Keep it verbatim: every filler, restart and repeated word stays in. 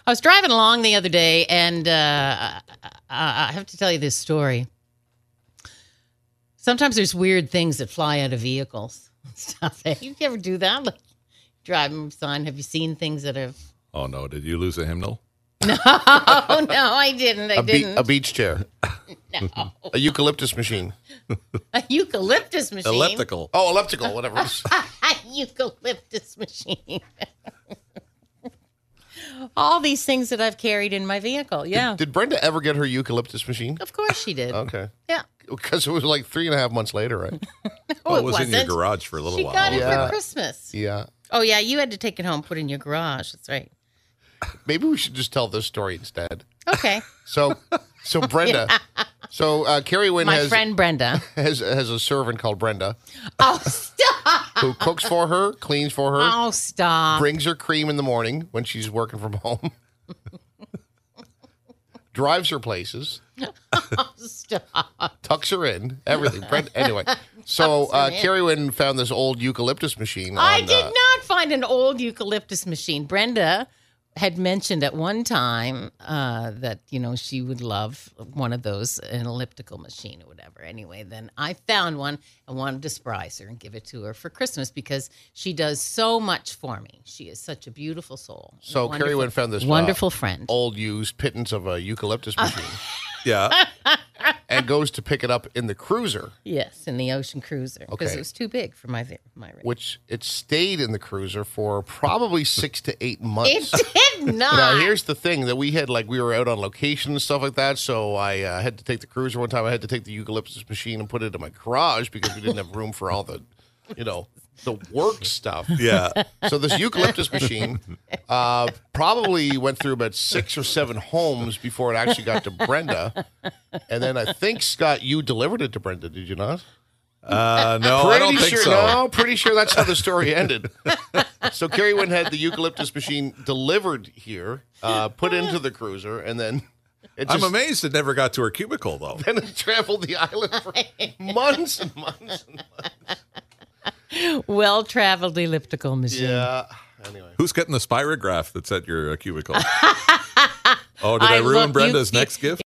I was driving along the other day, and uh, I have to tell you this story. Sometimes there's weird things that fly out of vehicles. Stuff. You ever do that? Like driving sign. Have you seen things that have? Oh no! Did you lose a hymnal? No, no, I didn't. I A, be- didn't. a beach chair. No. A eucalyptus machine. A eucalyptus machine. Elliptical. Oh, elliptical, whatever it is. A eucalyptus machine. All these things that I've carried in my vehicle. Yeah. Did, did Brenda ever get her eucalyptus machine? Of course she did. Okay. Yeah. Because it was like three and a half months later, right? Oh, it it was in your wasn't. garage for a little She while. got it Yeah. for Christmas. Yeah. Oh, yeah. You had to take it home, put it in your garage. That's right. Maybe we should just tell this story instead. Okay. So, so Brenda, so uh, Carrie Wynn My has, friend Brenda. has has a servant called Brenda Oh, stop. who cooks for her, cleans for her, Oh, stop. brings her cream in the morning when she's working from home, drives her places, Oh, stop. tucks her in, everything. Brenda, anyway, so Tucks her uh, in. Carrie Wynn found this old eucalyptus machine. I on, did uh, not find an old eucalyptus machine. Brenda had mentioned at one time uh, that, you know, she would love one of those, an elliptical machine or whatever. Anyway, then I found one and wanted to surprise her and give it to her for Christmas because she does so much for me. She is such a beautiful soul. So Wonderful- Carrie Wynn found this uh, wonderful friend. old used pittance of a eucalyptus machine Yeah. and goes to pick it up in the cruiser, Yes, in the Ocean Cruiser because Okay. it was too big for my my rig. which it stayed in the cruiser for probably six to eight months. It did not. Now, here's the thing that we had, like, we were out on location and stuff like that, so I uh, had to take the cruiser one time. I had to take the eucalyptus machine and put it in my garage because we didn't have room for all the, you know, the work stuff. Yeah. So this eucalyptus machine uh, probably went through about six or seven homes before it actually got to Brenda. And then I think, Scott, you delivered it to Brenda, did you not? Uh, no, I Pretty don't think sure, so. No, pretty sure that's how the story ended. So Carrie Wynn had the eucalyptus machine delivered here, uh, put into the cruiser, and then it just, I'm amazed it never got to her cubicle, though. then it traveled the island for months and months and months. Well-traveled elliptical machine. Yeah. Anyway. Who's getting the spirograph that's at your uh, cubicle? Oh, did I, I ruin look- you- Brenda's you- next gift?